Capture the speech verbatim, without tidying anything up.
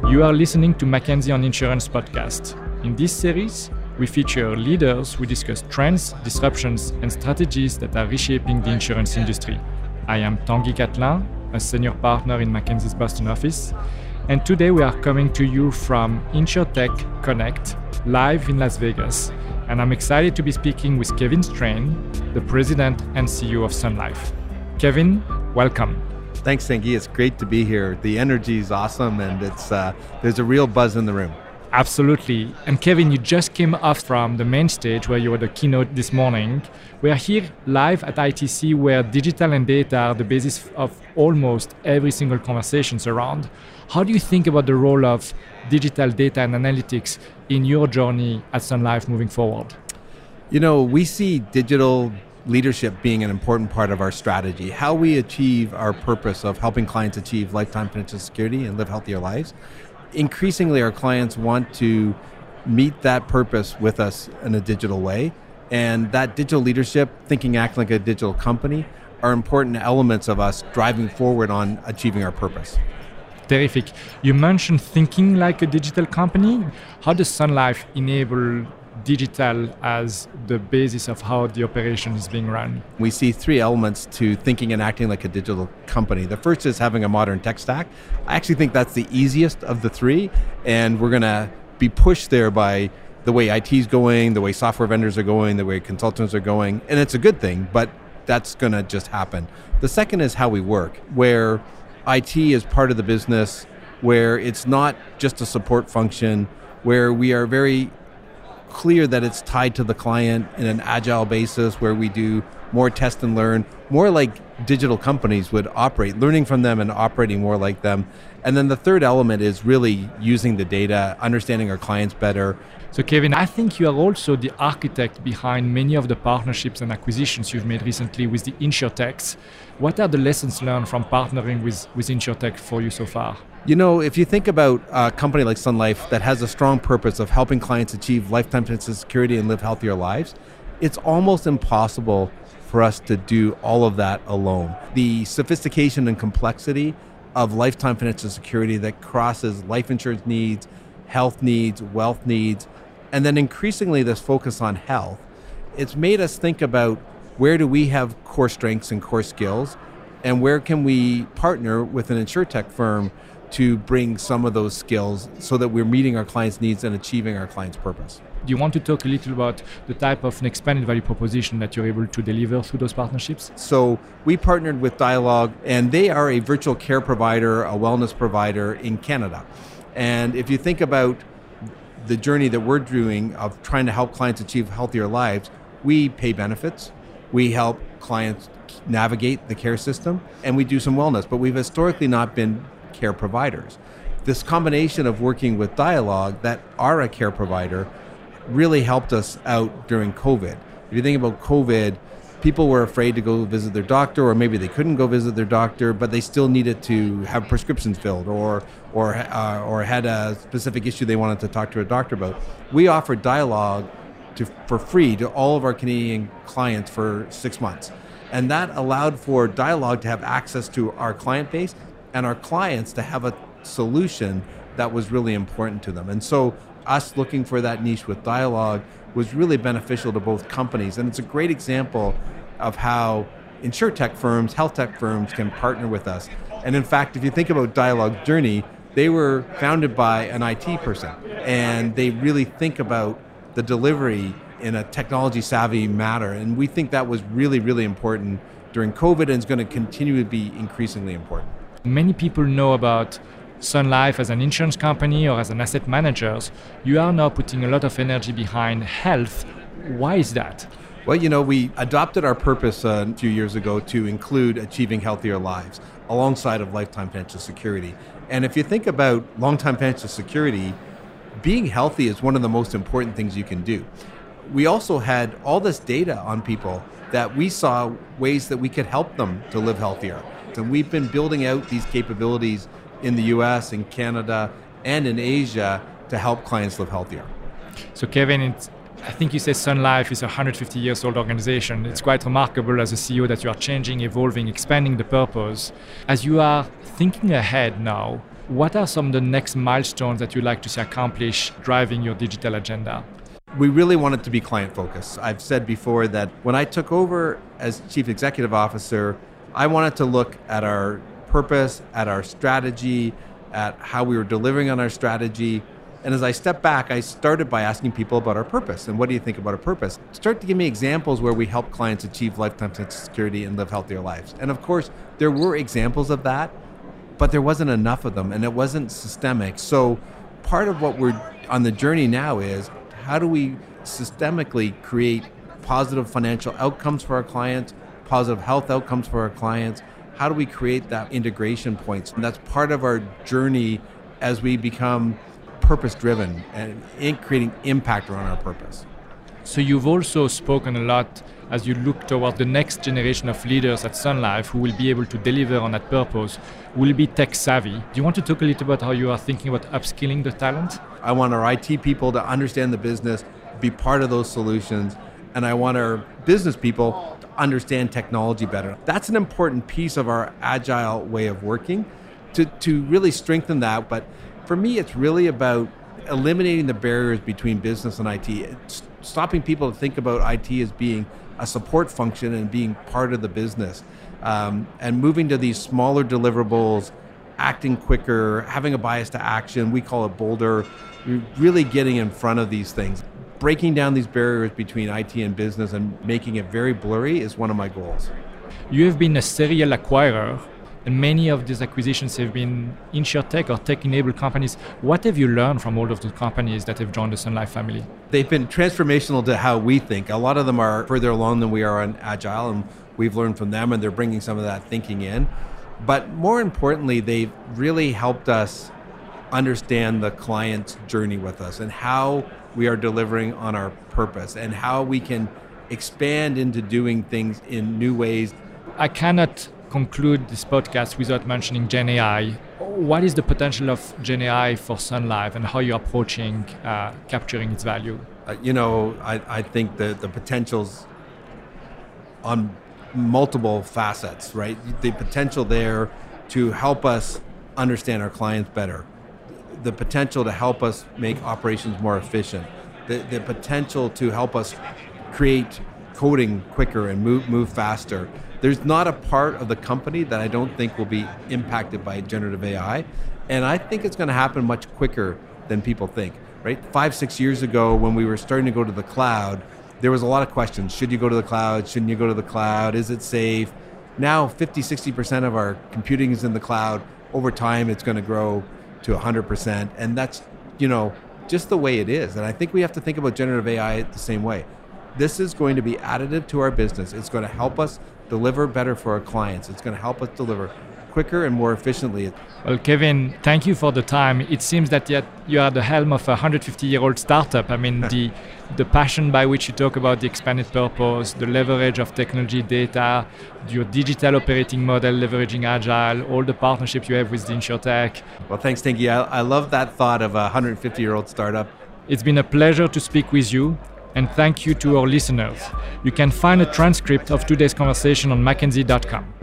You are listening to Mackenzie on Insurance podcast. In this series, we feature leaders who discuss trends, disruptions, and strategies that are reshaping the insurance industry. I am Tanguy Catelin, a senior partner in Mackenzie's Boston office, and today we are coming to you from InsurTech Connect, live in Las Vegas. And I'm excited to be speaking with Kevin Strain, the president and C E O of Sun Life. Kevin, welcome. Thanks, Tanguy. It's great to be here. The energy is awesome, and it's uh, there's a real buzz in the room. Absolutely. And Kevin, you just came off from the main stage where you were the keynote this morning. We are here live at I T C, where digital and data are the basis of almost every single conversation around. How do you think about the role of digital data and analytics in your journey at Sun Life moving forward? You know, we see digital leadership being an important part of our strategy. How we achieve our purpose of helping clients achieve lifetime financial security and live healthier lives. Increasingly, our clients want to meet that purpose with us in a digital way. And that digital leadership, thinking, acting like a digital company, are important elements of us driving forward on achieving our purpose. Terrific. You mentioned thinking like a digital company. How does Sun Life enable digital as the basis of how the operation is being run? We see three elements to thinking and acting like a digital company. The first is having a modern tech stack. I actually think that's the easiest of the three, and we're going to be pushed there by the way I T is going, the way software vendors are going, the way consultants are going, and it's a good thing, but that's going to just happen. The second is how we work, where I T is part of the business, where it's not just a support function, where we are very clear that it's tied to the client in an agile basis, where we do more test and learn, more like digital companies would operate, learning from them and operating more like them. And then the third element is really using the data, understanding our clients better. So Kevin, I think you are also the architect behind many of the partnerships and acquisitions you've made recently with the InsurTechs. What are the lessons learned from partnering with, with InsurTech for you so far? You know, if you think about a company like Sun Life that has a strong purpose of helping clients achieve lifetime financial security and live healthier lives, it's almost impossible for us to do all of that alone. The sophistication and complexity of lifetime financial security that crosses life insurance needs, health needs, wealth needs, and then increasingly this focus on health, it's made us think about where do we have core strengths and core skills, and where can we partner with an InsurTech firm to bring some of those skills so that we're meeting our clients' needs and achieving our clients' purpose. Do you want to talk a little about the type of an expanded value proposition that you're able to deliver through those partnerships? So we partnered with Dialogue, and they are a virtual care provider, a wellness provider in Canada. And if you think about the journey that we're doing of trying to help clients achieve healthier lives, we pay benefits, we help clients navigate the care system, and we do some wellness, but we've historically not been care providers. This combination of working with Dialogue that are a care provider really helped us out during COVID. If you think about COVID, people were afraid to go visit their doctor, or maybe they couldn't go visit their doctor, but they still needed to have prescriptions filled, or or uh, or had a specific issue they wanted to talk to a doctor about. We offered Dialogue to, for free to all of our Canadian clients for six months. And that allowed for Dialogue to have access to our client base and our clients to have a solution that was really important to them. And so us looking for that niche with Dialogue was really beneficial to both companies. And it's a great example of how InsurTech firms, health tech firms can partner with us. And in fact, if you think about Dialogue's journey, they were founded by an I T person, and they really think about the delivery in a technology savvy manner. And we think that was really, really important during COVID, and is going to continue to be increasingly important. Many people know about Sun Life as an insurance company or as an asset manager. You are now putting a lot of energy behind health. Why is that? Well, you know, we adopted our purpose uh, a few years ago to include achieving healthier lives alongside of lifetime financial security. And if you think about long-term financial security, being healthy is one of the most important things you can do. We also had all this data on people that we saw ways that we could help them to live healthier. And we've been building out these capabilities in the U S, in Canada, and in Asia to help clients live healthier. So Kevin, it's, I think you say Sun Life is a one hundred fifty years old organization. It's quite remarkable as a C E O that you are changing, evolving, expanding the purpose. As you are thinking ahead now, What are some of the next milestones that you'd like to see accomplished driving your digital agenda? We really want it to be client focused. I've said before that when I took over as Chief Executive Officer, I wanted to look at our purpose, at our strategy, at how we were delivering on our strategy. And as I stepped back, I started by asking people about our purpose. And what do you think about our purpose? Start to give me examples where we help clients achieve lifetime security and live healthier lives. And of course, there were examples of that, but there wasn't enough of them and it wasn't systemic. So part of what we're on the journey now is how do we systemically create positive financial outcomes for our clients, positive health outcomes for our clients? How do we create that integration points? And that's part of our journey as we become purpose-driven and in creating impact around our purpose. So you've also spoken a lot as you look toward the next generation of leaders at Sun Life who will be able to deliver on that purpose, will be tech savvy. Do you want to talk a little about how you are thinking about upskilling the talent? I want our I T people to understand the business, be part of those solutions, and I want our business people to understand technology better. That's an important piece of our agile way of working to, to really strengthen that. But for me, it's really about eliminating the barriers between business and I T, it's stopping people to think about I T as being a support function and being part of the business, um, and moving to these smaller deliverables, acting quicker, having a bias to action. We call it bolder. We're really getting in front of these things. Breaking down these barriers between I T and business and making it very blurry is one of my goals. You have been a serial acquirer, and many of these acquisitions have been InsurTech or tech-enabled companies. What have you learned from all of the companies that have joined the Sun Life family? They've been transformational to how we think. A lot of them are further along than we are on Agile, and we've learned from them, and they're bringing some of that thinking in. But more importantly, they've really helped us understand the client's journey with us and how we are delivering on our purpose and how we can expand into doing things in new ways. I cannot conclude this podcast without mentioning Gen A I. What is the potential of Gen A I for Sun Life and how you're approaching uh, capturing its value? Uh, you know, I, I think the, the potential's on multiple facets, right? The potential there to help us understand our clients better, the potential to help us make operations more efficient, the, the potential to help us create coding quicker and move, move faster. There's not a part of the company that I don't think will be impacted by generative A I. And I think it's going to happen much quicker than people think, right? Five, six years ago, when we were starting to go to the cloud, there was a lot of questions. Should you go to the cloud? Shouldn't you go to the cloud? Is it safe? Now, fifty, sixty percent of our computing is in the cloud. Over time, it's going to grow to one hundred percent. And that's, you know, just the way it is. And I think we have to think about generative A I the same way. This is going to be additive to our business. It's going to help us deliver better for our clients. It's going to help us deliver quicker and more efficiently. Well, Kevin, thank you for the time. It seems that yet you are the helm of a one hundred fifty year old startup. I mean, the the passion by which you talk about the expanded purpose, the leverage of technology data, your digital operating model, leveraging Agile, all the partnerships you have with the InsurTech. Well, thanks, Tanguy. I, I love that thought of a one hundred fifty year old startup. It's been a pleasure to speak with you. And thank you to our listeners. You can find a transcript of today's conversation on mackenzie dot com.